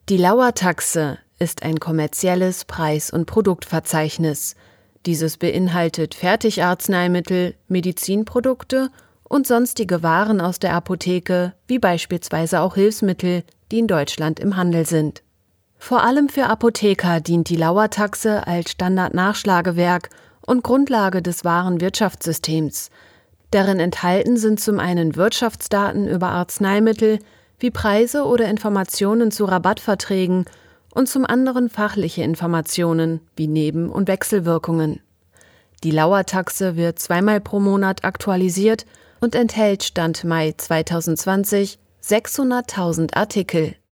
Die Lauer-Taxe ist ein kommerzielles Preis- und Produktverzeichnis. Dieses beinhaltet Fertigarzneimittel, Medizinprodukte und sonstige Waren aus der Apotheke, wie beispielsweise auch Hilfsmittel, die in Deutschland im Handel sind. Vor allem für Apotheker dient die Lauer-Taxe als Standardnachschlagewerk und Grundlage des Warenwirtschaftssystems. Darin enthalten sind zum einen Wirtschaftsdaten über Arzneimittel, wie Preise oder Informationen zu Rabattverträgen und zum anderen fachliche Informationen wie Neben- und Wechselwirkungen. Die Lauer-Taxe wird zweimal pro Monat aktualisiert und enthält Stand Mai 2020 600.000 Artikel.